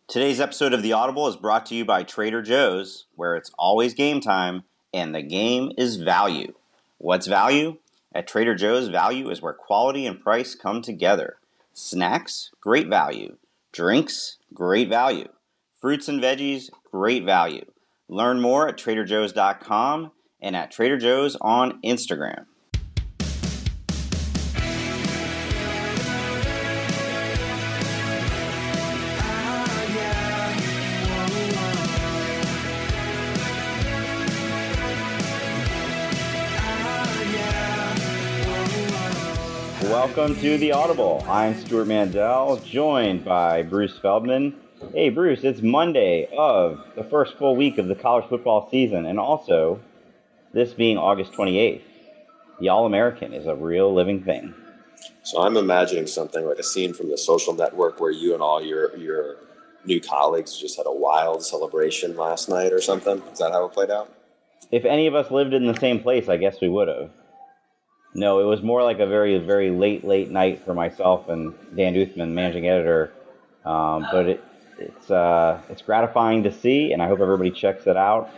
Today's episode of The Audible is brought to you by Trader Joe's, where it's always game time, and the game is value. What's value? At Trader Joe's, value is where quality and price come together. Snacks, great value. Drinks, great value. Fruits and veggies, great value. Learn more at TraderJoe's.com and at Trader Joe's on Instagram. Welcome to The Audible. I'm Stuart Mandel, joined by Bruce Feldman. Hey, Bruce, it's Monday of the first full week of the college football season, and also, this being August 28th, the All-American is a real living thing. So I'm imagining something like a scene from The Social Network where you and all your new colleagues just had a wild celebration last night or something. Is that how it played out? If any of us lived in the same place, I guess we would have. No, it was more like a very, very late night for myself and Dan Uthman, managing editor. But it's gratifying to see, and I hope everybody checks it out.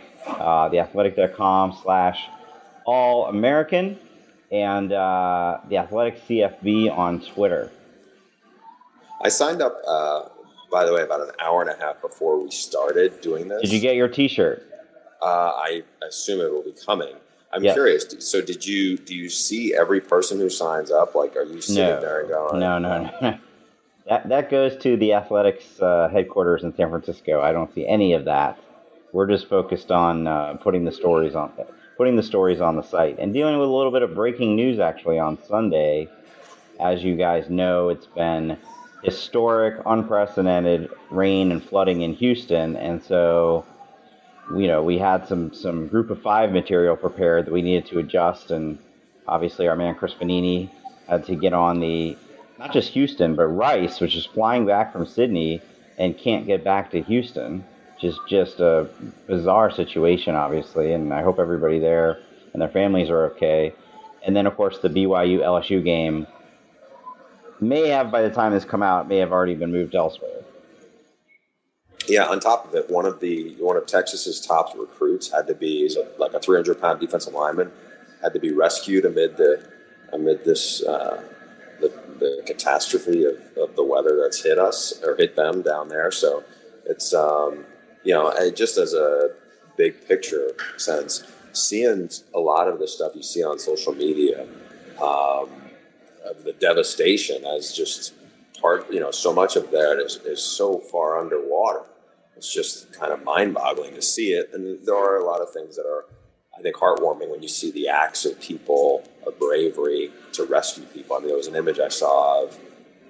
TheAthletic.com/All-American and The Athletic CFB on Twitter. I signed up, by the way, about an hour and a half before we started doing this. Did you get your T-shirt? I assume it will be coming. I'm Yes. curious. So do you see every person who signs up? Like, are you sitting there and going? No. That goes to the Athletics headquarters in San Francisco. I don't see any of that. We're just focused on putting the stories on the site and dealing with a little bit of breaking news actually on Sunday. As you guys know, it's been historic, unprecedented rain and flooding in Houston, and so we had some group of five material prepared that we needed to adjust, and obviously our man Chris Panini had to get on not just Houston, but Rice, which is flying back from Sydney and can't get back to Houston, which is just a bizarre situation, obviously, and I hope everybody there and their families are okay. And then, of course, the BYU-LSU game may have, by the time this come out, may have already been moved elsewhere. Yeah, on top of it, one of Texas's top recruits had to be like a 300-pound defensive lineman had to be rescued amid this the catastrophe of the weather that's hit us or hit them down there. So it's just as a big picture sense, seeing a lot of the stuff you see on social media of the devastation as just part. So much of that is so far underwater. It's just kind of mind-boggling to see it. And there are a lot of things that are, I think, heartwarming when you see the acts of people, of bravery to rescue people. I mean, there was an image I saw of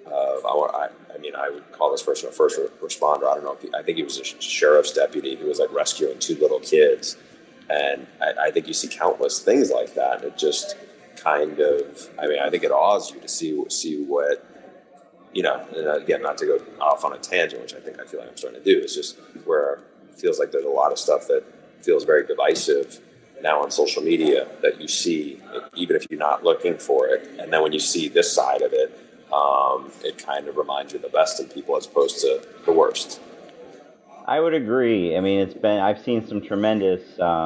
I would call this person a first responder. I don't know I think he was a sheriff's deputy who was like rescuing two little kids. And I think you see countless things like that. And it just kind of, I think it awes you to see what, and again, not to go off on a tangent, which I feel like I'm starting to do, it's just where it feels like there's a lot of stuff that feels very divisive now on social media that you see, even if you're not looking for it. And then when you see this side of it, it kind of reminds you of the best in people as opposed to the worst. I would agree. I mean, I've seen some tremendous,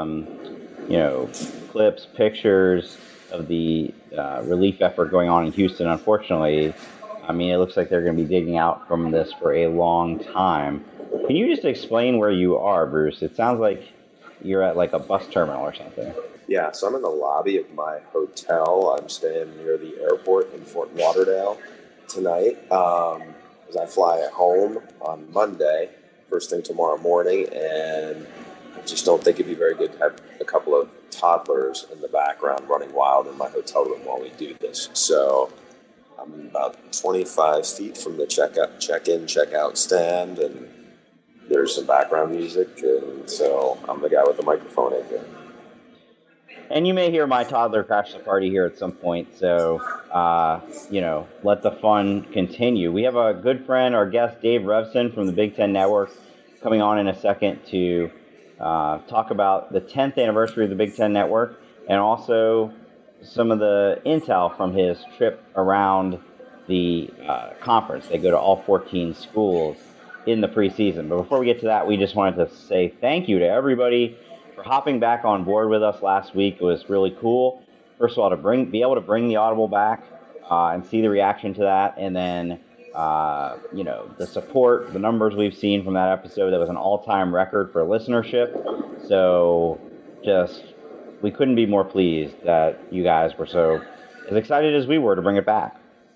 clips, pictures of the relief effort going on in Houston. Unfortunately, I mean, it looks like they're going to be digging out from this for a long time. Can you just explain where you are, Bruce? It sounds like you're at like a bus terminal or something. Yeah, so I'm in the lobby of my hotel. I'm staying near the airport in Fort Lauderdale tonight as I fly home on Monday, first thing tomorrow morning, and I just don't think it'd be very good to have a couple of toddlers in the background running wild in my hotel room while we do this. So I'm about 25 feet from the check-in, check-out stand, and there's some background music, and so I'm the guy with the microphone in here. And you may hear my toddler crash the party here at some point, so, let the fun continue. We have a good friend, our guest, Dave Revson from the Big Ten Network, coming on in a second to talk about the 10th anniversary of the Big Ten Network and also some of the intel from his trip around the conference. They go to all 14 schools. in the preseason. But before we get to that, we just wanted to say thank you to everybody for hopping back on board with us last week. It was really cool. First of all, to be able to bring the Audible back and see the reaction to that, and then the support, the numbers we've seen from that episode. That was an all-time record for listenership. So we couldn't be more pleased that you guys were so as excited as we were to bring it back.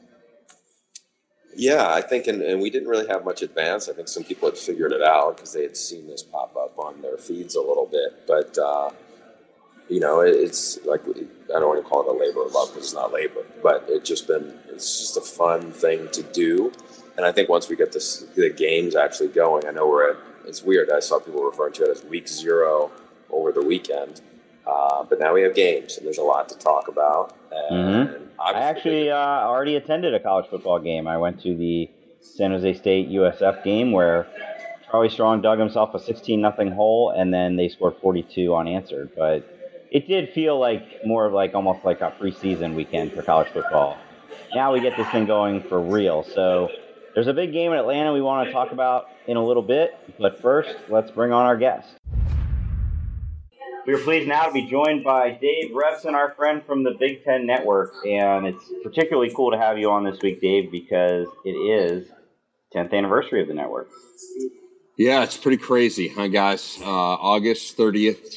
Yeah, I think, and we didn't really have much advance. I think some people had figured it out because they had seen this pop up on their feeds a little bit. But, it's like, I don't want to call it a labor of love because it's not labor, but it's just a fun thing to do. And I think once we get the games actually going, I know it's weird. I saw people referring to it as week 0 over the weekend. But now we have games, and there's a lot to talk about. And I actually already attended a college football game. I went to the San Jose State USF game where Charlie Strong dug himself a 16-0 hole, and then they scored 42 unanswered. But it did feel like more of almost like a preseason weekend for college football. Now we get this thing going for real. So there's a big game in Atlanta we want to talk about in a little bit. But first, let's bring on our guest. We are pleased now to be joined by Dave Revson, our friend from the Big Ten Network. And it's particularly cool to have you on this week, Dave, because it is 10th anniversary of the network. Yeah, it's pretty crazy, huh, guys? August 30th,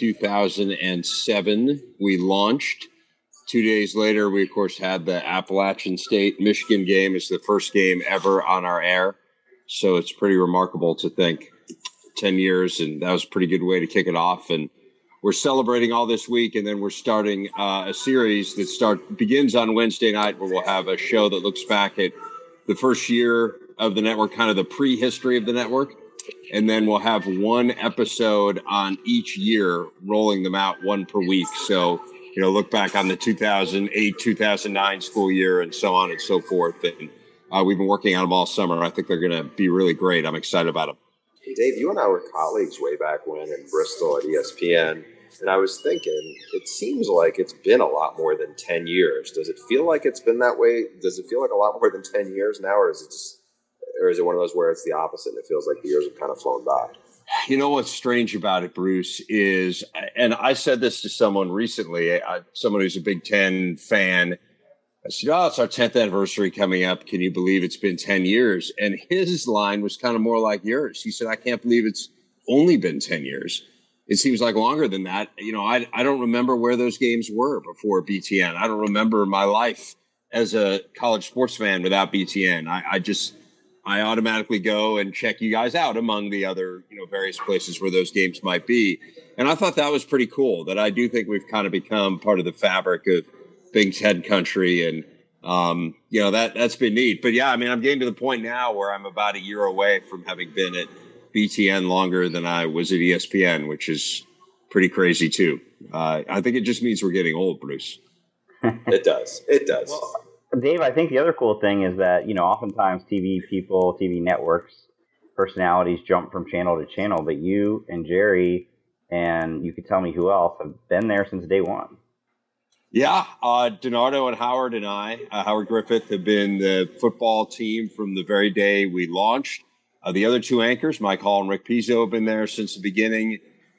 2007, we launched. 2 days later, we, of course, had the Appalachian State-Michigan game. It's the first game ever on our air. So it's pretty remarkable to think 10 years, and that was a pretty good way to kick it off. And we're celebrating all this week, and then we're starting a series that begins on Wednesday night, where we'll have a show that looks back at the first year of the network, kind of the prehistory of the network. And then we'll have one episode on each year, rolling them out one per week. So, look back on the 2008, 2009 school year and so on and so forth. And we've been working on them all summer. I think they're going to be really great. I'm excited about them. Dave, you and I were colleagues way back when in Bristol at ESPN. And I was thinking, it seems like it's been a lot more than 10 years. Does it feel like it's been that way? Does it feel like a lot more than 10 years now? Or is it one of those where it's the opposite and it feels like the years have kind of flown by? You know what's strange about it, Bruce, is, and I said this to someone recently, someone who's a Big Ten fan. I said, it's our 10th anniversary coming up. Can you believe it's been 10 years? And his line was kind of more like yours. He said, I can't believe it's only been 10 years. It seems like longer than that. I don't remember where those games were before BTN. I don't remember my life as a college sports fan without BTN. I automatically go and check you guys out among the other, various places where those games might be. And I thought that was pretty cool, that I do think we've kind of become part of the fabric of Big Ten country. And, that's been neat. But yeah, I'm getting to the point now where I'm about a year away from having been at BTN longer than I was at ESPN, which is pretty crazy too. I think it just means we're getting old, Bruce. It does. Well, Dave, I think the other cool thing is that, oftentimes TV networks, personalities jump from channel to channel, but you and Jerry, and you could tell me who else, have been there since day one. Yeah, Donardo and Howard and I, Howard Griffith, have been the football team from the very day we launched. The other two anchors, Mike Hall and Rick Pizzo, have been there since the beginning.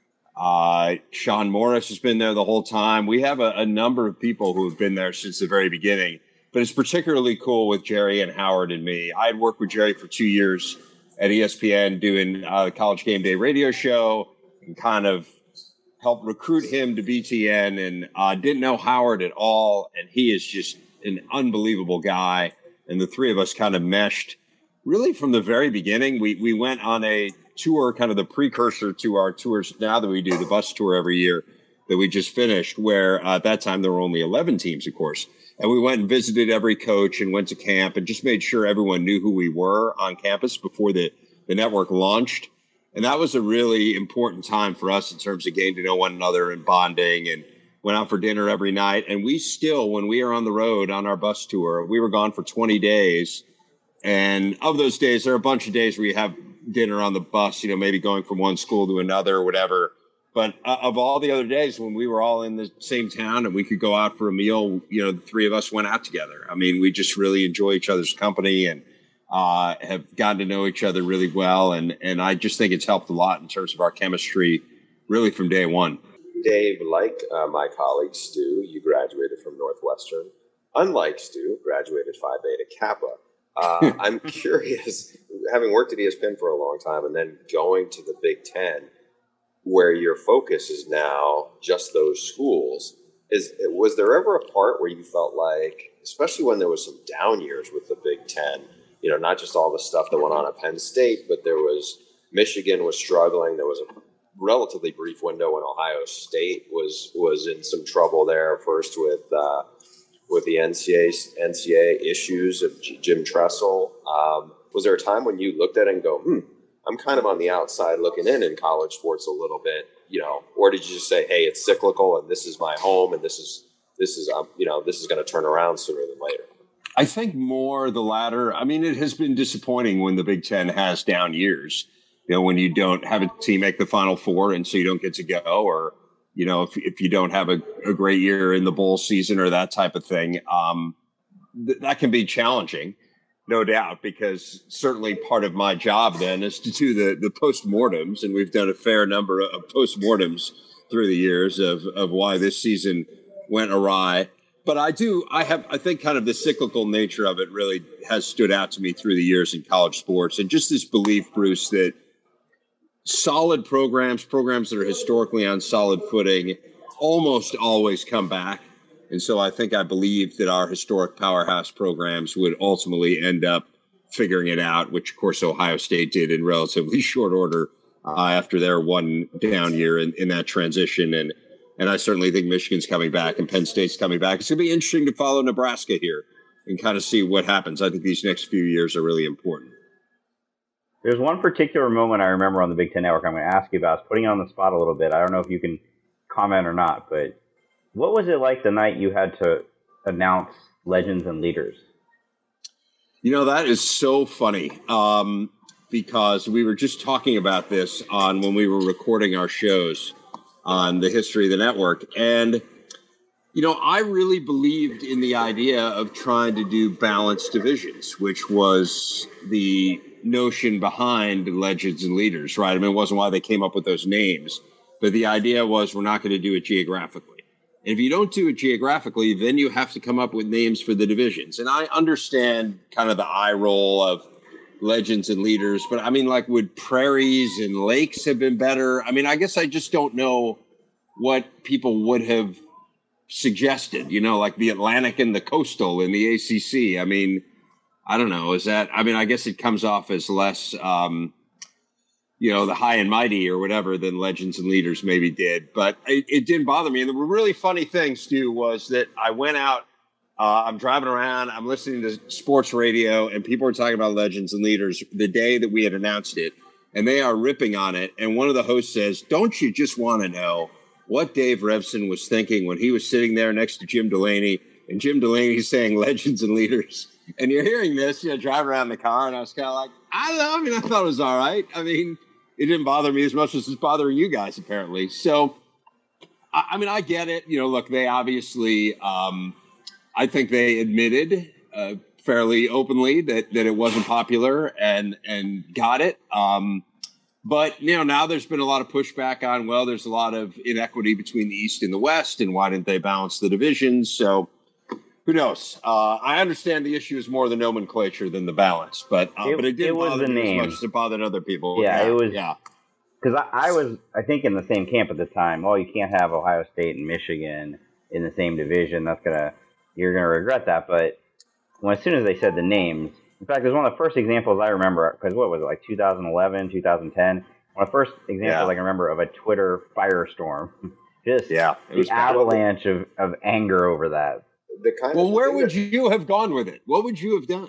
Sean Morris has been there the whole time. We have a number of people who have been there since the very beginning. But it's particularly cool with Jerry and Howard and me. I had worked with Jerry for 2 years at ESPN doing the College Game Day radio show and kind of helped recruit him to BTN, and didn't know Howard at all. And he is just an unbelievable guy. And the three of us kind of meshed really from the very beginning. We went on a tour, kind of the precursor to our tours now that we do, the bus tour every year that we just finished, where at that time there were only 11 teams, of course. And we went and visited every coach and went to camp and just made sure everyone knew who we were on campus before the network launched. And that was a really important time for us in terms of getting to know one another and bonding, and went out for dinner every night. And we still, when we are on the road on our bus tour, we were gone for 20 days. And of those days, there are a bunch of days where you have dinner on the bus, maybe going from one school to another or whatever. But of all the other days when we were all in the same town and we could go out for a meal, the three of us went out together. We just really enjoy each other's company. And have gotten to know each other really well. And I just think it's helped a lot in terms of our chemistry really from day one. Dave, like my colleague Stu, you graduated from Northwestern. Unlike Stu, graduated Phi Beta Kappa. I'm curious, having worked at ESPN for a long time and then going to the Big Ten, where your focus is now just those schools, was there ever a part where you felt like, especially when there was some down years with the Big Ten, not just all the stuff that went on at Penn State, but there was Michigan was struggling. There was a relatively brief window when Ohio State was in some trouble there, first with the NCAA issues of Jim Tressel. Was there a time when you looked at it and go, I'm kind of on the outside looking in college sports a little bit, or did you just say, hey, it's cyclical and this is my home and this is going to turn around sooner than later? I think more the latter. I mean, it has been disappointing when the Big Ten has down years, when you don't have a team make the Final Four and so you don't get to go, or, if you don't have a great year in the bowl season or that type of thing, that can be challenging, no doubt, because certainly part of my job then is to do the postmortems, and we've done a fair number of postmortems through the years of why this season went awry. But I think kind of the cyclical nature of it really has stood out to me through the years in college sports, and just this belief, Bruce, that solid programs that are historically on solid footing almost always come back. And so I believe that our historic powerhouse programs would ultimately end up figuring it out, which of course Ohio State did in relatively short order after their one down year in that transition. And I certainly think Michigan's coming back and Penn State's coming back. It's going to be interesting to follow Nebraska here and kind of see what happens. I think these next few years are really important. There's one particular moment I remember on the Big Ten Network I'm going to ask you about. I was putting you on the spot a little bit. I don't know if you can comment or not, but what was it like the night you had to announce Legends and Leaders? That is so funny because we were just talking about this when we were recording our shows on the history of the network. And, I really believed in the idea of trying to do balanced divisions, which was the notion behind Legends and Leaders, right? I mean, it wasn't why they came up with those names, but the idea was we're not going to do it geographically. And if you don't do it geographically, then you have to come up with names for the divisions. And I understand kind of the eye roll of Legends and Leaders, but I mean, like, would prairies and lakes have been better? I mean, I guess I just don't know what people would have suggested, like the Atlantic and the Coastal in the ACC. I mean, I don't know. I guess it comes off as less, the high and mighty or whatever than Legends and Leaders maybe did. But it didn't bother me. And the really funny thing, Stu, was that I went out, I'm driving around, I'm listening to sports radio, and people were talking about Legends and Leaders the day that we had announced it. And they are ripping on it. And one of the hosts says, don't you just want to know what Dave Revson was thinking when he was sitting there next to Jim Delaney, and Jim Delaney saying Legends and Leaders? And you're hearing this, driving around the car, and I was kind of like, I don't know. I mean, I thought it was all right. I mean, it didn't bother me as much as it's bothering you guys, apparently. So, I mean, I get it. Look, they obviously, I think they admitted fairly openly that it wasn't popular and got it. But, now there's been a lot of pushback on, well, there's a lot of inequity between the East and the West, and why didn't they balance the divisions? So, who knows? I understand the issue is more the nomenclature than the balance, but it didn't bother me as much as it bothered other people. Yeah, it was. Yeah, because I was, I think, in the same camp at the time. Oh, you can't have Ohio State and Michigan in the same division. You're gonna regret that. But as soon as they said the names, in fact, it was one of the first examples I remember. Because what was it, like 2011, 2010? One of the first examples I can remember of a Twitter firestorm. Just the avalanche of anger over that. Where would you have gone with it? What would you have done?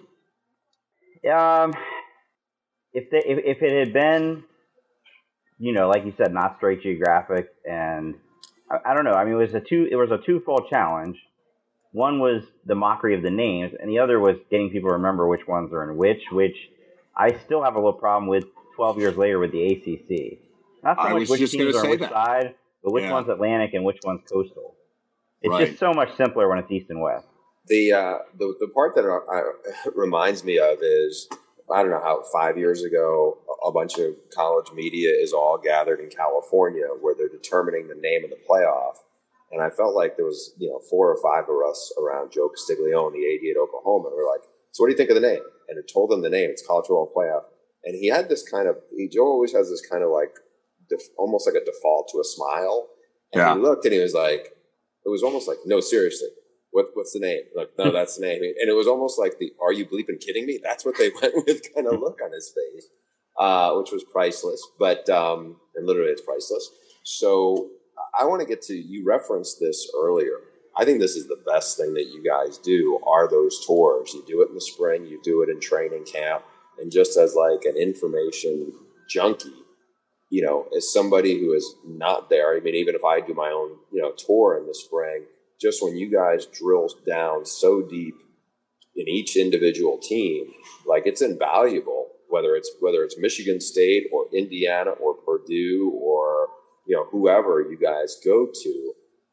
If it had been, like you said, not straight geographic, and I don't know. I mean, it was a twofold challenge. One was the mockery of the names, and the other was getting people to remember which ones are in which I still have a little problem with 12 years later with the ACC. Not so much which teams are on which side, but which one's Atlantic and which one's Coastal. It's just so much simpler when it's East and West. The part that reminds me of is I don't know how 5 years ago, a bunch of college media is all gathered in California where they're determining the name of the playoff. And I felt like there was, 4 or 5 of us around Joe Castiglione, the AD at Oklahoma. And we're like, so what do you think of the name? And it told them the name. It's College Football Playoff. And he had this Joe always has this kind of like, almost like a default to a smile. And he looked and he was like, it was almost like, no, seriously, what's the name? Like, no, that's the name. And it was almost like are you bleeping kidding me? That's what they went with kind of look on his face, which was priceless. But, and literally it's priceless. So I want to get to, you referenced this earlier. I think this is the best thing that you guys do are those tours. You do it in the spring, you do it in training camp. And just as like an information junkie, as somebody who is not there, I mean, even if I do my own, tour in the spring, just when you guys drill down so deep in each individual team, like it's invaluable, whether it's Michigan State or Indiana or Purdue or, whoever you guys go to,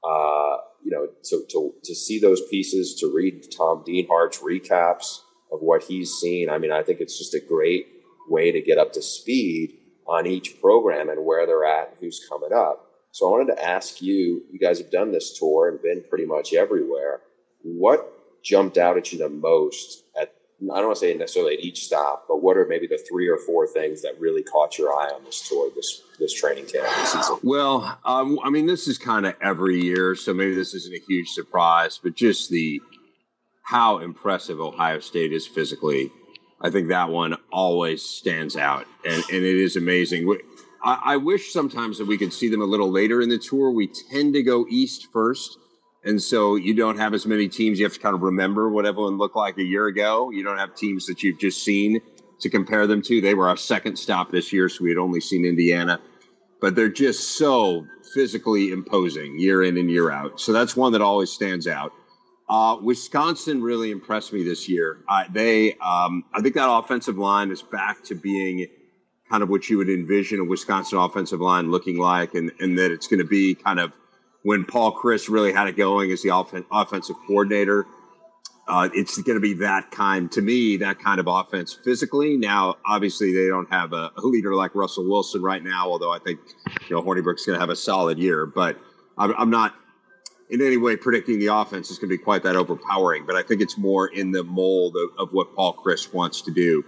to see those pieces, to read Tom Dienhart's recaps of what he's seen. I mean, I think it's just a great way to get up to speed on each program and where they're at and who's coming up. So I wanted to ask you guys have done this tour and been pretty much everywhere. What jumped out at you the most I don't want to say necessarily at each stop, but what are maybe the 3 or 4 things that really caught your eye on this tour, this training camp this season? Well, I mean, this is kind of every year, so maybe this isn't a huge surprise, but just how impressive Ohio State is physically. I think that one always stands out, and it is amazing. I wish sometimes that we could see them a little later in the tour. We tend to go east first, and so you don't have as many teams. You have to kind of remember what everyone looked like a year ago. You don't have teams that you've just seen to compare them to. They were our second stop this year, so we had only seen Indiana. But they're just so physically imposing year in and year out. So that's one that always stands out. Wisconsin really impressed me this year. I think that offensive line is back to being kind of what you would envision a Wisconsin offensive line looking like, and that it's going to be kind of when Paul Chryst really had it going as the offensive coordinator. It's going to be that kind of offense physically. Now, obviously, they don't have a leader like Russell Wilson right now, although I think Hornibrook's going to have a solid year. But I'm not in any way predicting the offense is going to be quite that overpowering. But I think it's more in the mold of what Paul Chryst wants to do.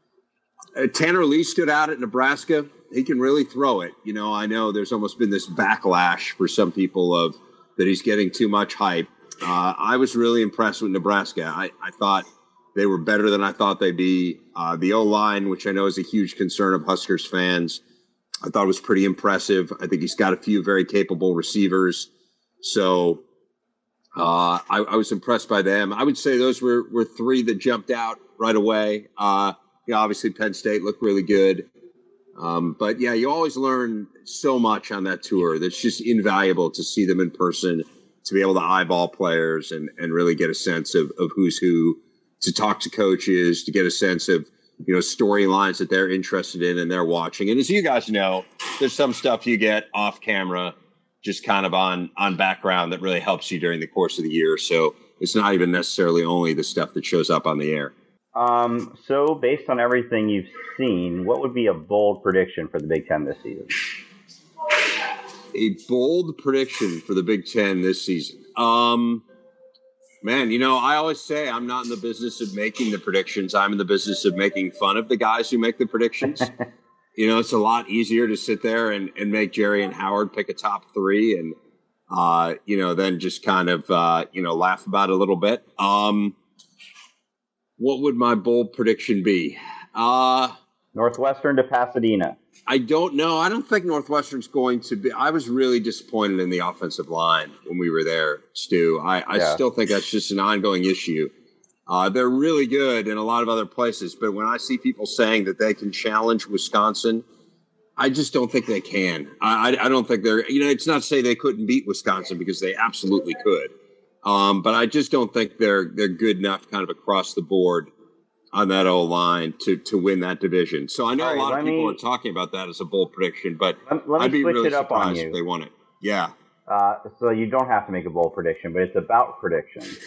Tanner Lee stood out at Nebraska. He can really throw it. I know there's almost been this backlash for some people of that he's getting too much hype. I was really impressed with Nebraska. I thought they were better than I thought they'd be. The O-line, which I know is a huge concern of Huskers fans, I thought was pretty impressive. I think he's got a few very capable receivers. So I was impressed by them. I would say those were 3 that jumped out right away. Obviously Penn State looked really good. But yeah, you always learn so much on that tour. That's just invaluable to see them in person, to be able to eyeball players and really get a sense of who's who, to talk to coaches, to get a sense of, storylines that they're interested in and they're watching. And as you guys know, there's some stuff you get off camera, just kind of on background that really helps you during the course of the year. So it's not even necessarily only the stuff that shows up on the air. So based on everything you've seen, what would be a bold prediction for the Big Ten this season? A bold prediction for the Big Ten this season. Man, I always say I'm not in the business of making the predictions. I'm in the business of making fun of the guys who make the predictions. It's a lot easier to sit there and make Jerry and Howard pick a top 3 and, then just kind of, laugh about it a little bit. What would my bold prediction be? Northwestern to Pasadena. I don't know. I don't think Northwestern's going to be. I was really disappointed in the offensive line when we were there, Stu. I still think that's just an ongoing issue. They're really good in a lot of other places, but when I see people saying that they can challenge Wisconsin, I just don't think they can. I don't think they're, it's not to say they couldn't beat Wisconsin because they absolutely could. But I just don't think they're good enough kind of across the board on that O-line to win that division. So I know a lot of people are talking about that as a bold prediction, but I'd be really surprised if they won it. Yeah. So you don't have to make a bold prediction, but it's about predictions.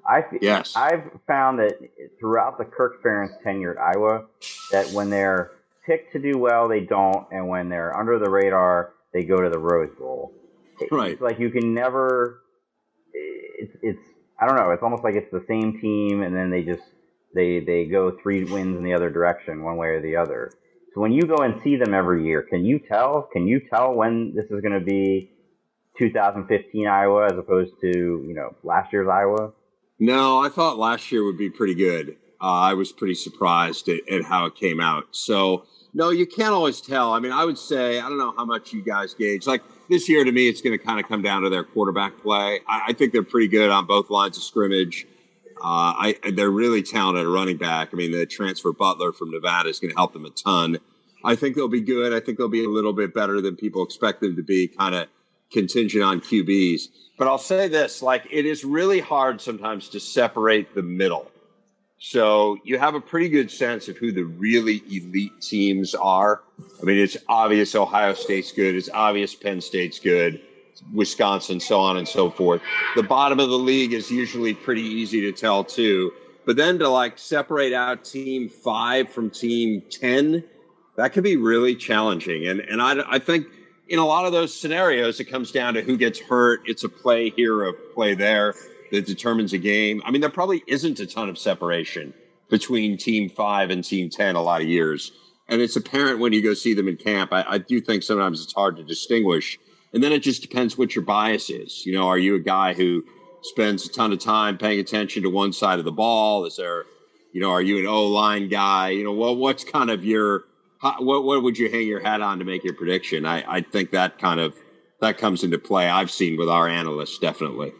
Yes. I've found that throughout the Kirk Ferentz tenure at Iowa, that when they're picked to do well, they don't, and when they're under the radar, they go to the Rose Bowl. Right. It's like you can never. It's I don't know. It's almost like it's the same team, and then they go 3 wins in the other direction, one way or the other. So when you go and see them every year, can you tell? Can you tell when this is going to be 2015 Iowa as opposed to last year's Iowa? No, I thought last year would be pretty good. I was pretty surprised at how it came out. So, no, you can't always tell. I mean, I would say, I don't know how much you guys gauge. Like this year, to me, it's going to kind of come down to their quarterback play. I think they're pretty good on both lines of scrimmage. They're really talented at running back. I mean, the transfer Butler from Nevada is going to help them a ton. I think they'll be good. I think they'll be a little bit better than people expect them to be, kind of contingent on QBs. But I'll say this, like, it is really hard sometimes to separate the middle. So you have a pretty good sense of who the really elite teams are. I mean, it's obvious Ohio State's good. It's obvious Penn State's good. Wisconsin, so on and so forth. The bottom of the league is usually pretty easy to tell too. But then to like separate out team 5 from team 10, that could be really challenging. And I think in a lot of those scenarios, it comes down to who gets hurt. It's a play here, a play there that determines a game. I mean, there probably isn't a ton of separation between team 5 and team 10 a lot of years. And it's apparent when you go see them in camp. I do think sometimes it's hard to distinguish. And then it just depends what your bias is. Are you a guy who spends a ton of time paying attention to one side of the ball? Is there, are you an O-line guy? What's kind of your, what would you hang your hat on to make your prediction? I think that comes into play. I've seen with our analysts, definitely.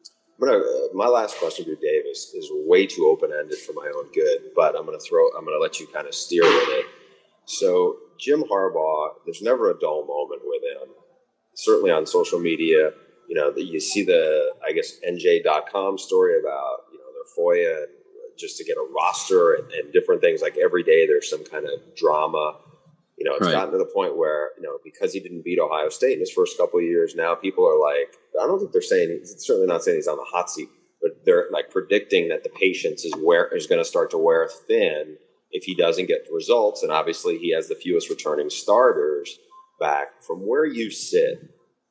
My last question to Dave is way too open-ended for my own good, but I'm going to let you kind of steer with it. So Jim Harbaugh, there's never a dull moment with him. Certainly on social media, you see the, I guess, NJ.com story about, their FOIA and just to get a roster and different things. Like every day there's some kind of drama. It's right. gotten to the point where, because he didn't beat Ohio State in his first couple of years, now people are like, I don't think they're saying, certainly not saying he's on the hot seat, but they're like predicting that the patience is going to start to wear thin if he doesn't get results. And obviously he has the fewest returning starters back. From where you sit,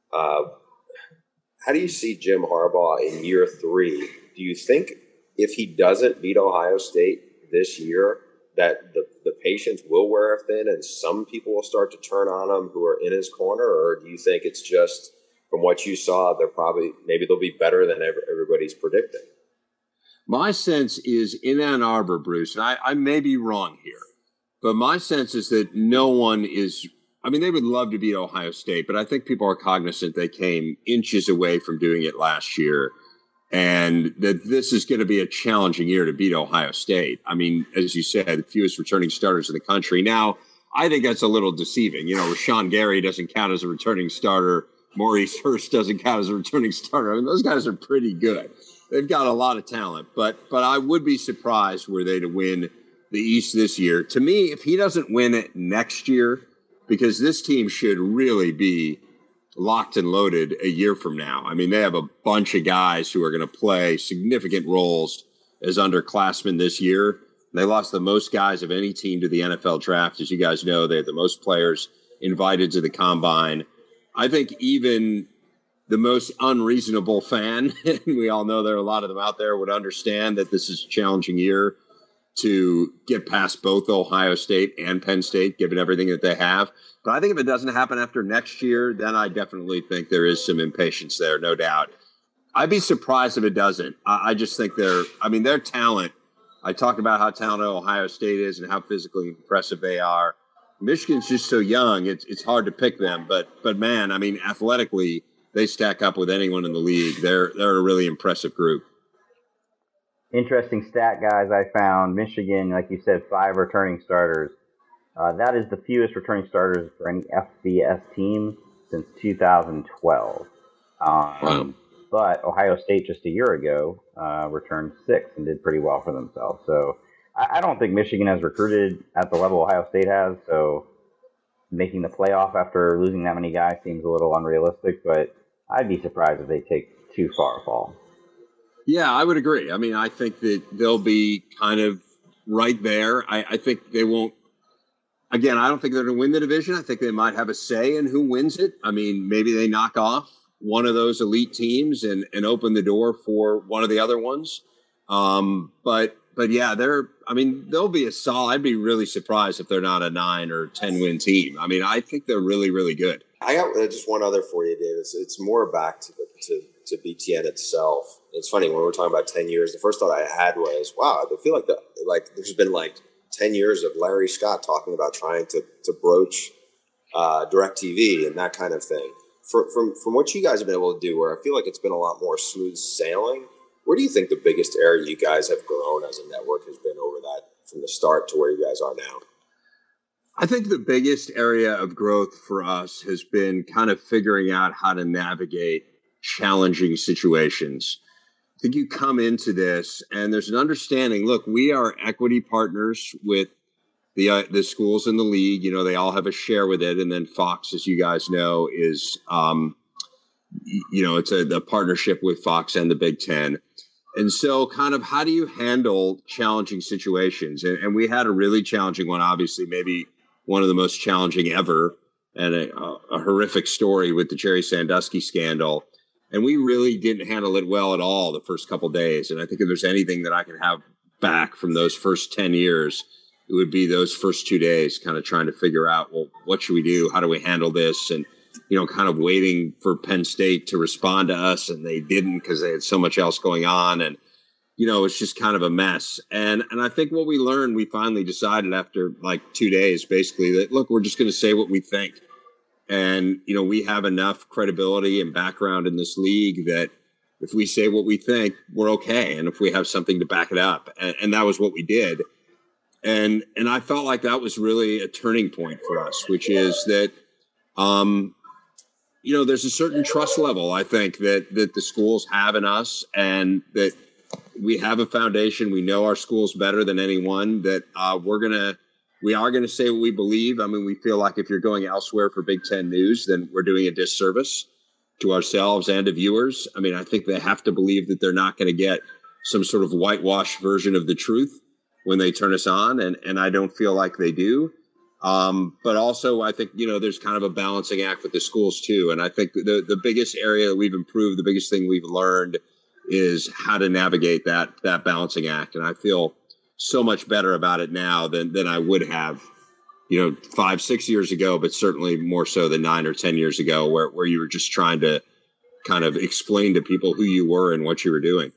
how do you see Jim Harbaugh in year 3? Do you think if he doesn't beat Ohio State this year, that the patience will wear thin and some people will start to turn on him who are in his corner? Or do you think it's just from what you saw, maybe they'll be better than everybody's predicting? My sense is in Ann Arbor, Bruce, and I may be wrong here, but my sense is that no one is, I mean, they would love to beat Ohio State, but I think people are cognizant they came inches away from doing it last year. And that this is going to be a challenging year to beat Ohio State. I mean, as you said, the fewest returning starters in the country. Now, I think that's a little deceiving. Rashawn Gary doesn't count as a returning starter. Maurice Hurst doesn't count as a returning starter. I mean, those guys are pretty good. They've got a lot of talent. But I would be surprised were they to win the East this year. To me, if he doesn't win it next year, because this team should really be locked and loaded a year from now. I mean, they have a bunch of guys who are going to play significant roles as underclassmen this year. They lost the most guys of any team to the NFL draft. As you guys know, they had the most players invited to the combine. I think even the most unreasonable fan, and we all know there are a lot of them out there, would understand that this is a challenging year to get past both Ohio State and Penn State, given everything that they have. But I think if it doesn't happen after next year, then I definitely think there is some impatience there, no doubt. I'd be surprised if it doesn't. I just think their talent. I talked about how talented Ohio State is and how physically impressive they are. Michigan's just so young; it's hard to pick them. But man, I mean, athletically, they stack up with anyone in the league. They're a really impressive group. Interesting stat, guys. I found Michigan, like you said, 5 returning starters. That is the fewest returning starters for any FBS team since 2012. Wow. But Ohio State just a year ago returned 6 and did pretty well for themselves. So I don't think Michigan has recruited at the level Ohio State has. So making the playoff after losing that many guys seems a little unrealistic. But I'd be surprised if they take too far a fall. Yeah, I would agree. I mean, I think that they'll be kind of right there. I think they won't. Again, I don't think they're going to win the division. I think they might have a say in who wins it. I mean, maybe they knock off one of those elite teams and open the door for one of the other ones. But yeah, they'll be a solid. I'd be really surprised if they're not a 9 or 10 win team. I mean, I think they're really, really good. I got just one other for you, Davis. It's more back to BTN itself. It's funny when we're talking about 10 years. The first thought I had was, wow, I feel like there's been like 10 years of Larry Scott talking about trying to broach DirecTV and that kind of thing. From what you guys have been able to do, where I feel like it's been a lot more smooth sailing, where do you think the biggest area you guys have grown as a network has been over that from the start to where you guys are now? I think the biggest area of growth for us has been kind of figuring out how to navigate challenging situations. I think you come into this and there's an understanding, look, we are equity partners with the schools in the league. You know, they all have a share with it. And then Fox, as you guys know, is, it's a partnership with Fox and the Big Ten. And so kind of how do you handle challenging situations? And we had a really challenging one, obviously, maybe one of the most challenging ever, and a horrific story with the Jerry Sandusky scandal. And we really didn't handle it well at all the first couple of days. And I think if there's anything that I can have back from those first 10 years, it would be those first 2 days kind of trying to figure out, well, what should we do? How do we handle this? And, kind of waiting for Penn State to respond to us. And they didn't because they had so much else going on. And, it's just kind of a mess. And I think what we learned, we finally decided after like 2 days, basically, that, look, we're just going to say what we think. And, we have enough credibility and background in this league that if we say what we think, we're okay. And if we have something to back it up, and that was what we did. And I felt like that was really a turning point for us, which is that, there's a certain trust level, I think, that the schools have in us, and that we have a foundation. We know our schools better than anyone, that we are going to say what we believe. I mean, we feel like if you're going elsewhere for Big Ten news, then we're doing a disservice to ourselves and to viewers. I mean, I think they have to believe that they're not going to get some sort of whitewashed version of the truth when they turn us on. And I don't feel like they do. But also, I think, there's kind of a balancing act with the schools, too. And I think the biggest area that we've improved, the biggest thing we've learned is how to navigate that balancing act. And I feel so much better about it now than I would have, 5-6 years ago, but certainly more so than 9 or 10 years ago, where you were just trying to kind of explain to people who you were and what you were doing.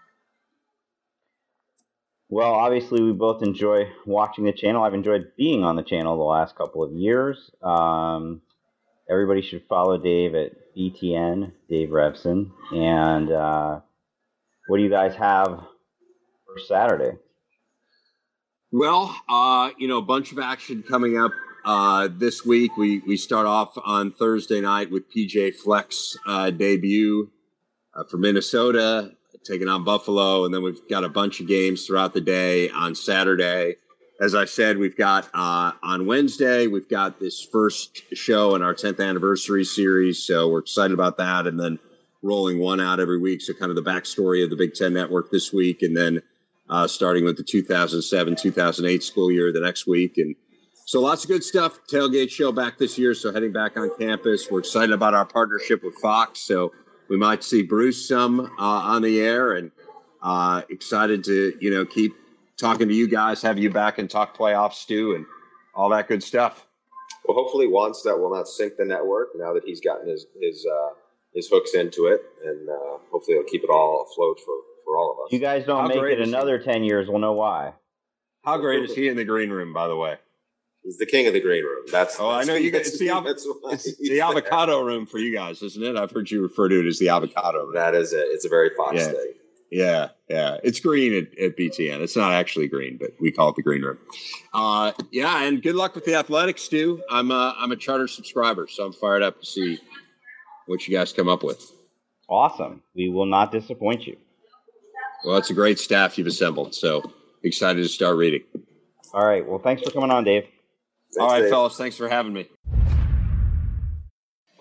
Well, obviously, we both enjoy watching the channel. I've enjoyed being on the channel the last couple of years. Everybody should follow Dave at BTN, Dave Revson. And what do you guys have for Saturday? Well, a bunch of action coming up this week. We start off on Thursday night with PJ Fleck's debut for Minnesota, taking on Buffalo. And then we've got a bunch of games throughout the day on Saturday. As I said, we've got on Wednesday, we've got this first show in our 10th anniversary series. So we're excited about that. And then rolling one out every week. So kind of the backstory of the Big Ten Network this week. And then starting with the 2007-2008 school year the next week. And so lots of good stuff. Tailgate show back this year. So heading back on campus. We're excited about our partnership with Fox. So we might see Bruce some on the air, and excited to, keep talking to you guys, have you back and talk playoffs, Stu, and all that good stuff. Well, hopefully Wannstedt will not sink the network now that he's gotten his hooks into it, and hopefully he'll keep it all afloat for all of us. You guys don't make it another 10 years, we'll know why. How great is he in the green room, by the way? He's the king of the green room. I know you guys. It's the avocado room for you guys, isn't it? I've heard you refer to it as the avocado room. That is it. It's a very Fox thing. Yeah. It's green at BTN. It's not actually green, but we call it the green room. And good luck with the athletics, Stu. I'm a charter subscriber, so I'm fired up to see what you guys come up with. Awesome. We will not disappoint you. Well, it's a great staff you've assembled, so excited to start reading. All right. Well, thanks for coming on, Dave. All right, fellas. Thanks for having me.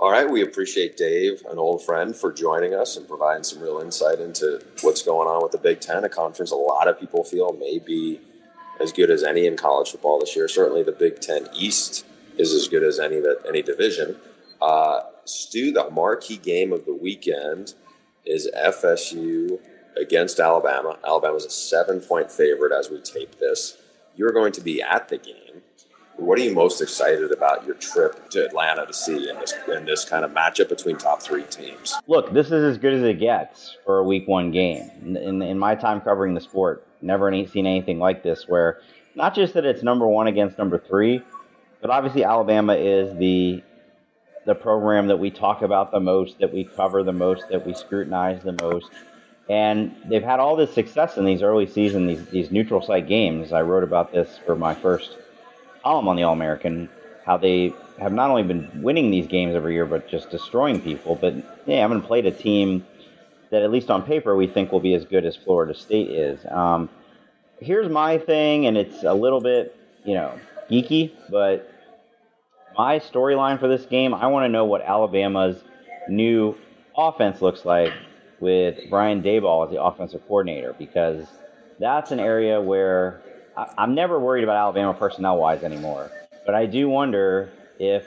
All right, we appreciate Dave, an old friend, for joining us and providing some real insight into what's going on with the Big Ten, a conference a lot of people feel may be as good as any in college football this year. Certainly the Big Ten East is as good as any division. Stu, the marquee game of the weekend is FSU against Alabama. Alabama's a 7-point favorite as we tape this. You're going to be at the game. What are you most excited about your trip to Atlanta to see in this kind of matchup between top three teams? Look, this is as good as it gets for a week one game. In my time covering the sport, never seen anything like this where not just that it's number one against number three, but obviously Alabama is the program that we talk about the most, that we cover the most, that we scrutinize the most. And they've had all this success in these early season, these neutral site games. I wrote about this for my first column on the All-American, how they have not only been winning these games every year, but just destroying people. But they haven't played a team that, at least on paper, we think will be as good as Florida State is. Here's my thing, and it's a little bit, geeky, but my storyline for this game, I want to know what Alabama's new offense looks like with Brian Daboll as the offensive coordinator, because that's an area where I'm never worried about Alabama personnel-wise anymore. But I do wonder if,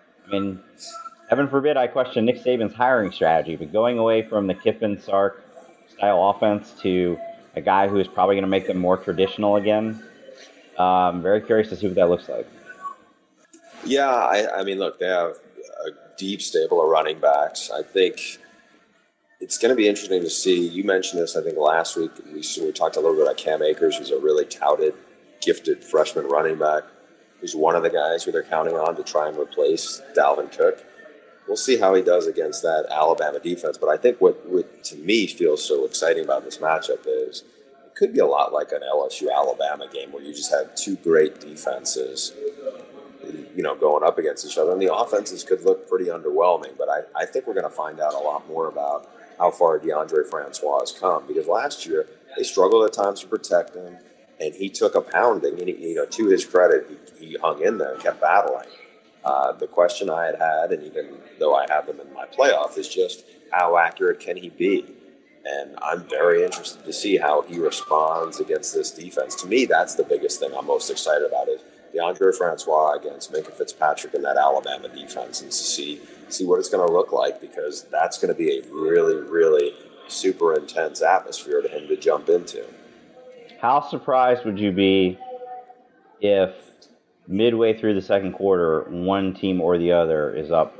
heaven forbid I question Nick Saban's hiring strategy, but going away from the Kiffin-Sark style offense to a guy who is probably going to make them more traditional again, very curious to see what that looks like. Yeah, look, they have a deep stable of running backs. I think it's going to be interesting to see. You mentioned this, I think, last week. We talked a little bit about Cam Akers, who's a really touted, gifted freshman running back, who's one of the guys who they're counting on to try and replace Dalvin Cook. We'll see how he does against that Alabama defense. But I think what to me feels so exciting about this matchup is it could be a lot like an LSU-Alabama game where you just have two great defenses going up against each other. And the offenses could look pretty underwhelming. But I think we're going to find out a lot more about how far Deondre Francois has come. Because last year, they struggled at times to protect him, and he took a pounding. And, to his credit, he hung in there and kept battling. The question I had, and even though I have him in my playoff, is just how accurate can he be? And I'm very interested to see how he responds against this defense. To me, that's the biggest thing I'm most excited about is DeAndre Francois against Minkah Fitzpatrick and that Alabama defense, and to see what it's going to look like, because that's going to be a really, really super intense atmosphere to him to jump into. How surprised would you be if midway through the second quarter, one team or the other is up,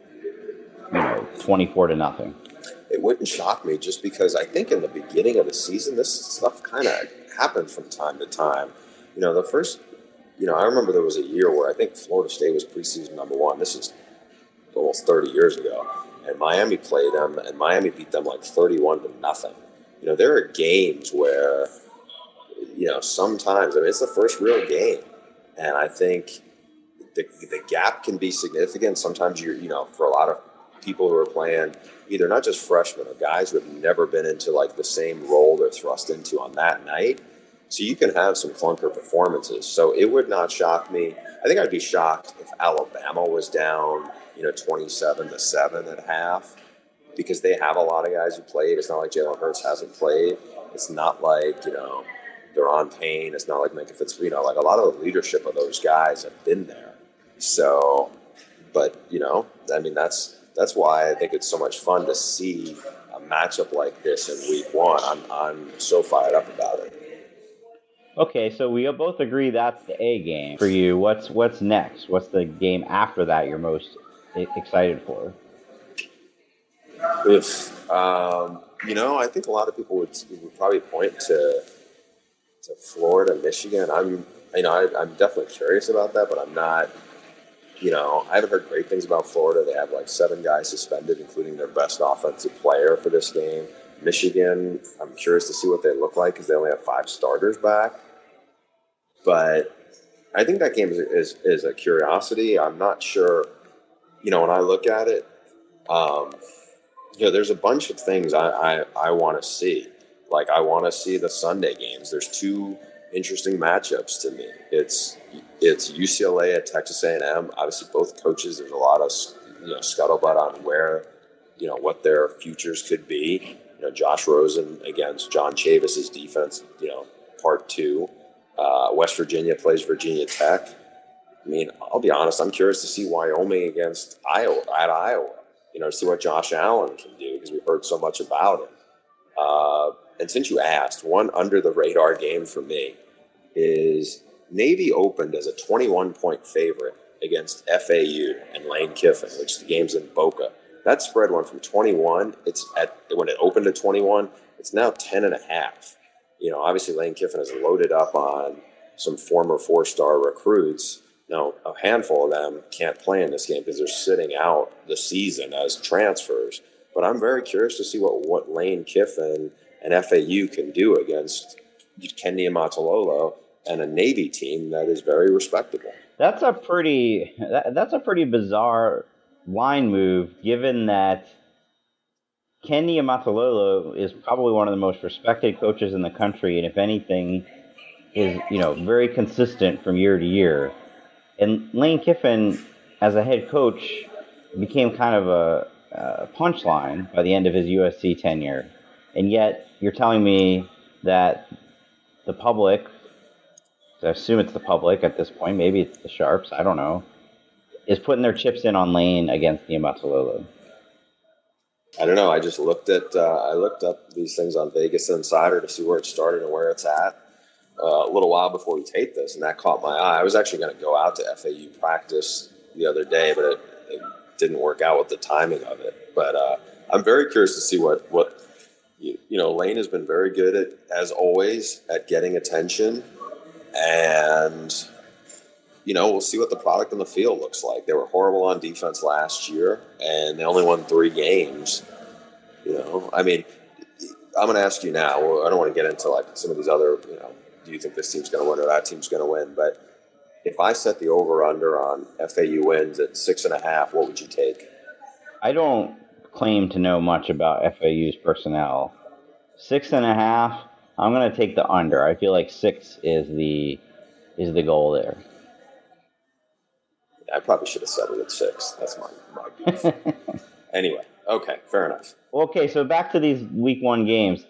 24-0? It wouldn't shock me, just because I think in the beginning of the season, this stuff kind of happens from time to time. The first, I remember there was a year where I think Florida State was preseason number one. This is almost 30 years ago. And Miami played them, and Miami beat them like 31-0. There are games where, sometimes, it's the first real game. And I think the gap can be significant. Sometimes for a lot of people who are playing, either not just freshmen or guys who have never been into like the same role they're thrust into on that night. So you can have some clunker performances. So it would not shock me. I think I'd be shocked if Alabama was down, 27-7 at half, because they have a lot of guys who played. It's not like Jalen Hurts hasn't played. It's not like, Deron Payne. It's not like Minkah Fitzpatrick. Like a lot of the leadership of those guys have been there. So, but, that's why I think it's so much fun to see a matchup like this in week one. I'm so fired up about it. Okay, so we both agree that's the A game for you. What's next? What's the game after that you're most excited for? I think a lot of people would probably point to Florida, Michigan. I'm definitely curious about that, but I'm not. I haven't heard great things about Florida. They have like 7 guys suspended, including their best offensive player for this game. Michigan, I'm curious to see what they look like because they only have 5 starters back. But I think that game is a curiosity. I'm not sure, when I look at it, there's a bunch of things I want to see. Like, I want to see the Sunday games. There's 2 interesting matchups to me. It's UCLA at Texas A&M. Obviously, both coaches, there's a lot of scuttlebutt on where, what their futures could be. Josh Rosen against John Chavis's defense, part 2. West Virginia plays Virginia Tech. I mean, I'll be honest, I'm curious to see Wyoming against Iowa, to see what Josh Allen can do, because we've heard so much about him. And since you asked, one under-the-radar game for me is Navy opened as a 21-point favorite against FAU and Lane Kiffin, which the game's in Boca. That spread went from 21. When it opened at 21, it's now 10.5. Obviously Lane Kiffin has loaded up on some former 4-star recruits. Now, a handful of them can't play in this game because they're sitting out the season as transfers. But I'm very curious to see what Lane Kiffin and FAU can do against Kendi Niumatalolo and a Navy team that is very respectable. That's a pretty bizarre line move, given that Kendi Niumatalolo is probably one of the most respected coaches in the country, and if anything, is very consistent from year to year. And Lane Kiffin, as a head coach, became kind of a punchline by the end of his USC tenure. And yet, you're telling me that the public, I assume it's the public at this point, maybe it's the Sharps, I don't know, is putting their chips in on Lane against Niumatalolo. I don't know. I just looked up these things on Vegas Insider to see where it started and where it's at a little while before we taped this, and that caught my eye. I was actually going to go out to FAU practice the other day, but it didn't work out with the timing of it. But I'm very curious to see what Lane has been very good as always, at getting attention, and we'll see what the product on the field looks like. They were horrible on defense last year, and they only won 3 games. I mean, I'm going to ask you now. I don't want to get into like some of these other, do you think this team's going to win or that team's going to win? But if I set the over/under on FAU wins at 6.5, what would you take? I don't claim to know much about FAU's personnel. 6.5, I'm going to take the under. I feel like 6 is the goal there. I probably should have settled at 6. That's my beef. Anyway, okay, fair enough. Okay, so back to these Week 1 games.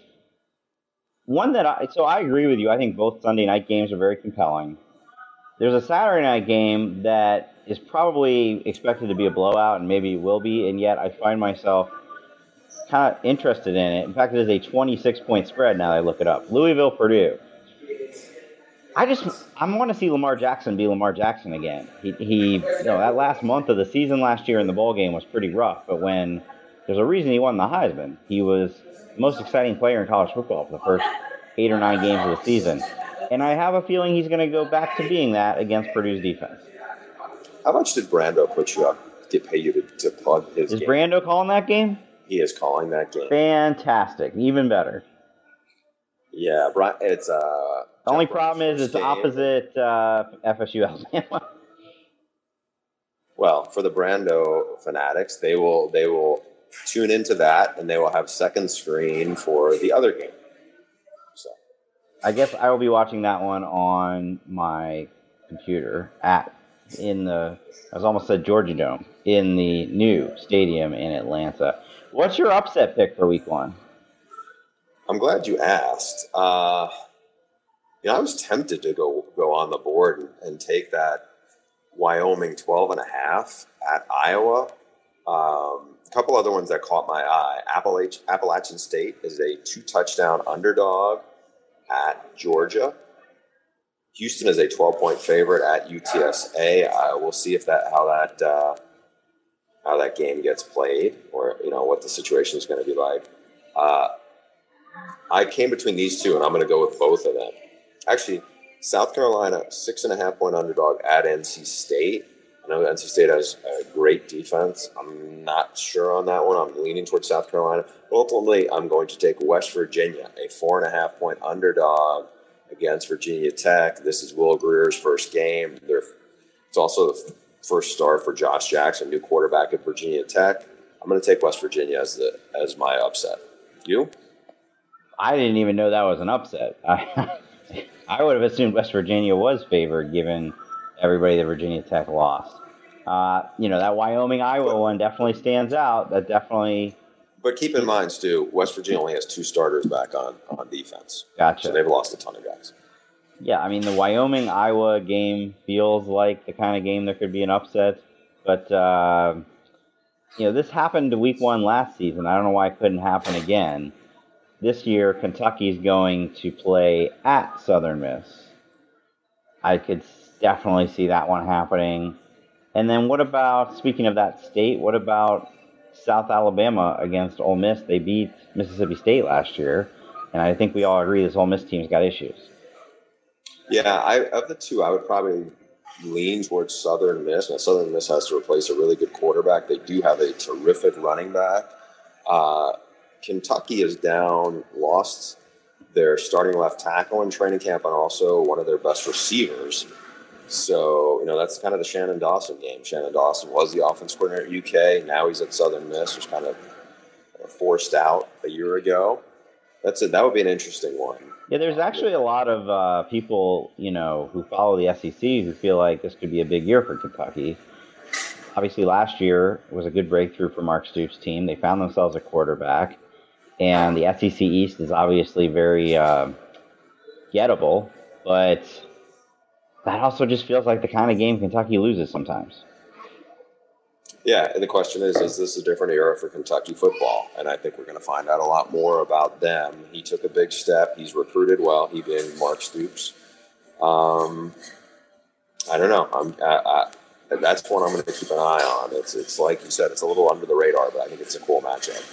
I agree with you. I think both Sunday night games are very compelling. There's a Saturday night game that is probably expected to be a blowout, and maybe will be, and yet I find myself kind of interested in it. In fact, it is a 26-point spread now that I look it up. Louisville, Purdue. I want to see Lamar Jackson be Lamar Jackson again. He that last month of the season last year in the bowl game was pretty rough, but there's a reason he won the Heisman. He was the most exciting player in college football for the first 8 or 9 games of the season. And I have a feeling he's going to go back to being that against Purdue's defense. How much did Brando put you up to pay you to plug his game? Is Brando calling that game? He is calling that game. Fantastic. Even better. Yeah, it's the only problem is it's opposite FSU Alabama. Well, for the Brando fanatics, they will tune into that, and they will have second screen for the other game. So, I guess I will be watching that one on my computer I almost said Georgia Dome, in the new stadium in Atlanta. What's your upset pick for Week 1? I'm glad you asked. I was tempted to go on the board and take that Wyoming 12.5 at Iowa. A couple other ones that caught my eye. Appalachian State is a 2-touchdown underdog at Georgia. Houston is a 12-point favorite at UTSA. We'll see how that game gets played, or what the situation is going to be like. I came between these two, and I'm going to go with both of them. Actually, South Carolina, 6.5-point underdog at NC State. I know NC State has a great defense. I'm not sure on that one. I'm leaning towards South Carolina. But ultimately, I'm going to take West Virginia, a 4.5-point underdog against Virginia Tech. This is Will Greer's first game. It's also the first start for Josh Jackson, new quarterback at Virginia Tech. I'm going to take West Virginia as my upset. You? I didn't even know that was an upset. I would have assumed West Virginia was favored, given everybody that Virginia Tech lost. That Wyoming Iowa one definitely stands out. That definitely. But keep in mind, Stu, West Virginia only has 2 starters back on defense. Gotcha. So they've lost a ton of guys. Yeah, I mean, the Wyoming Iowa game feels like the kind of game there could be an upset, but this happened week 1 last season. I don't know why it couldn't happen again. This year, Kentucky's going to play at Southern Miss. I could definitely see that one happening. And then what about, speaking of that state, what about South Alabama against Ole Miss? They beat Mississippi State last year, and I think we all agree this Ole Miss team's got issues. Yeah, of the two, I would probably lean towards Southern Miss. Now, Southern Miss has to replace a really good quarterback. They do have a terrific running back. Kentucky is down, lost their starting left tackle in training camp and also one of their best receivers. So, that's kind of the Shannon Dawson game. Shannon Dawson was the offense coordinator at UK. Now he's at Southern Miss, was kind of forced out a year ago. That's it. That would be an interesting one. Yeah, there's actually a lot of people, who follow the SEC who feel like this could be a big year for Kentucky. Obviously, last year was a good breakthrough for Mark Stoops' team. They found themselves a quarterback. And the SEC East is obviously very gettable, but that also just feels like the kind of game Kentucky loses sometimes. Yeah, and the question is this a different era for Kentucky football? And I think we're going to find out a lot more about them. He took a big step. He's recruited well. He being Mark Stoops. I don't know. That's one I'm going to keep an eye on. It's like you said, it's a little under the radar, but I think it's a cool matchup.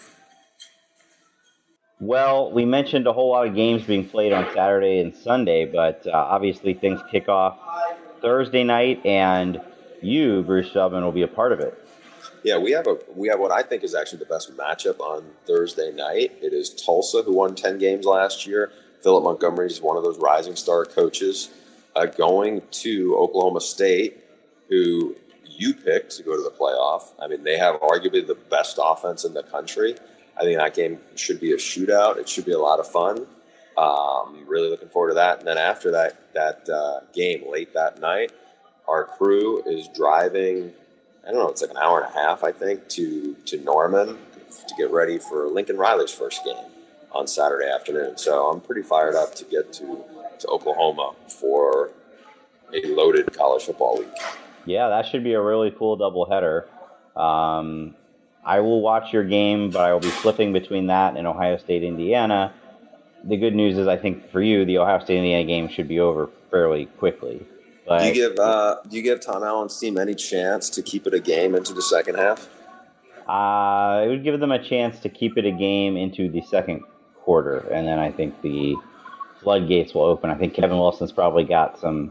Well, we mentioned a whole lot of games being played on Saturday and Sunday, but obviously things kick off Thursday night, and you, Bruce Feldman, will be a part of it. Yeah, we have what I think is actually the best matchup on Thursday night. It is Tulsa, who won 10 games last year. Philip Montgomery is one of those rising star coaches, going to Oklahoma State, who you picked to go to the playoff. I mean, they have arguably the best offense in the country. I think that game should be a shootout. It should be a lot of fun. Really looking forward to that. And then after that game, late that night, our crew is driving, I don't know, it's like an hour and a half, I think, to Norman to get ready for Lincoln Riley's first game on Saturday afternoon. So I'm pretty fired up to get to Oklahoma for a loaded college football week. Yeah, that should be a really cool doubleheader. I will watch your game, but I will be flipping between that and Ohio State, Indiana. The good news is, I think for you, the Ohio State, Indiana game should be over fairly quickly. But do you give Tom Allen's team any chance to keep it a game into the second half? It would give them a chance to keep it a game into the second quarter, and then I think the floodgates will open. I think Kevin Wilson's probably got some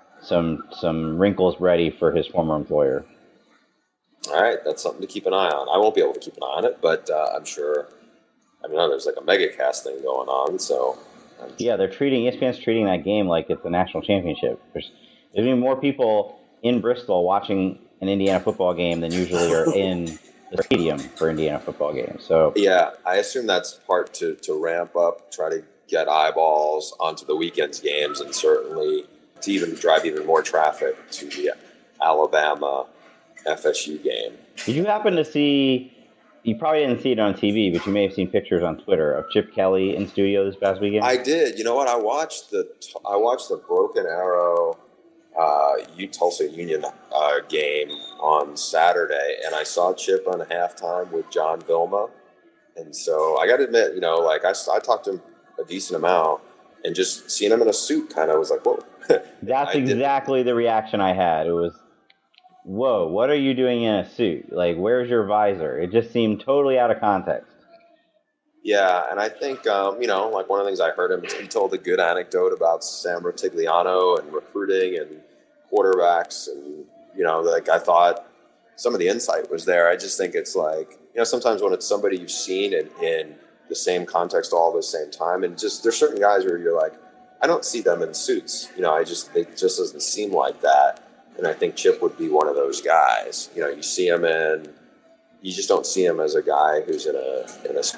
wrinkles ready for his former employer. All right, that's something to keep an eye on. I won't be able to keep an eye on it, but I'm sure. I mean, there's like a MegaCast thing going on, so. Yeah, ESPN's treating that game like it's a national championship. There's even more people in Bristol watching an Indiana football game than usually are in the stadium for Indiana football games. So yeah, I assume that's part to ramp up, try to get eyeballs onto the weekend's games, and certainly to even drive even more traffic to the Alabama FSU game. Did you happen to see? You probably didn't see it on TV, but you may have seen pictures on Twitter of Chip Kelly in studio this past weekend. I did. You know what? I watched the Broken Arrow Tulsa Union game on Saturday, and I saw Chip on halftime with John Vilma, and so I got to admit, I talked to him a decent amount, and just seeing him in a suit kind of was like, whoa. That's exactly the reaction I had. It was, whoa, what are you doing in a suit? Like, where's your visor? It just seemed totally out of context. Yeah, and I think, one of the things I heard him, he told a good anecdote about Sam Rutigliano and recruiting and quarterbacks. And, I thought some of the insight was there. I just think it's like, sometimes when it's somebody you've seen in the same context all at the same time, and just there's certain guys where you're like, I don't see them in suits. It just doesn't seem like that. And I think Chip would be one of those guys. You see him you just don't see him as a guy who's in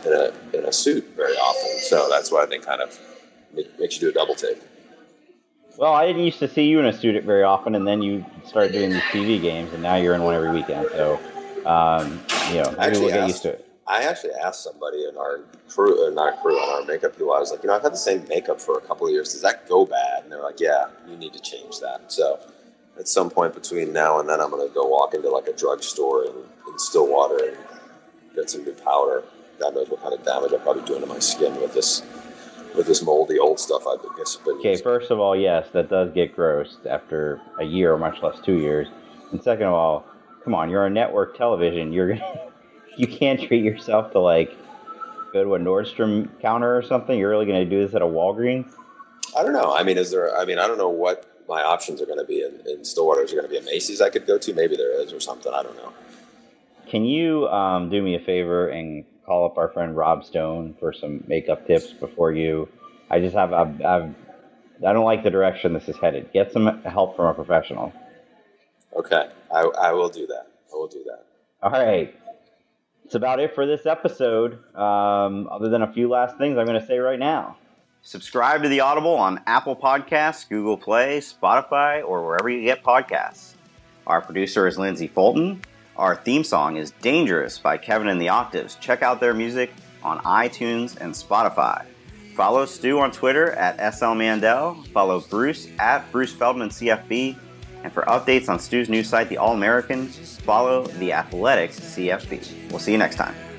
a suit very often. So that's why I think kind of makes you do a double take. Well, I didn't used to see you in a suit very often, and then you start doing these TV games, and now you're in one every weekend. So, maybe we'll get used to it. I actually asked somebody in our crew, not crew, on our makeup people. I was like, I've had the same makeup for a couple of years. Does that go bad? And they're like, yeah, you need to change that. So, at some point between now and then, I'm going to go walk into like a drugstore in Stillwater and get some new powder. God knows what kind of damage I'm probably doing to my skin with this moldy old stuff I've been using. Okay, first of all, yes, that does get gross after a year, or much less 2 years. And second of all, come on, you're on network television. You can't treat yourself to go to a Nordstrom counter or something. You're really going to do this at a Walgreens? I don't know. I don't know what my options are going to be in Stillwater. Is there going to be a Macy's I could go to? Maybe there is or something. I don't know. Can you do me a favor and call up our friend Rob Stone for some makeup tips before you? I don't like the direction this is headed. Get some help from a professional. Okay, I will do that. All right. That's about it for this episode. Other than a few last things I'm going to say right now. Subscribe to The Audible on Apple Podcasts, Google Play, Spotify, or wherever you get podcasts. Our producer is Lindsay Fulton. Our theme song is Dangerous by Kevin and the Octaves. Check out their music on iTunes and Spotify. Follow Stu on Twitter at SLMandel. Follow Bruce at Bruce Feldman CFB. And for updates on Stu's new site, The All-American, follow The Athletics CFB. We'll see you next time.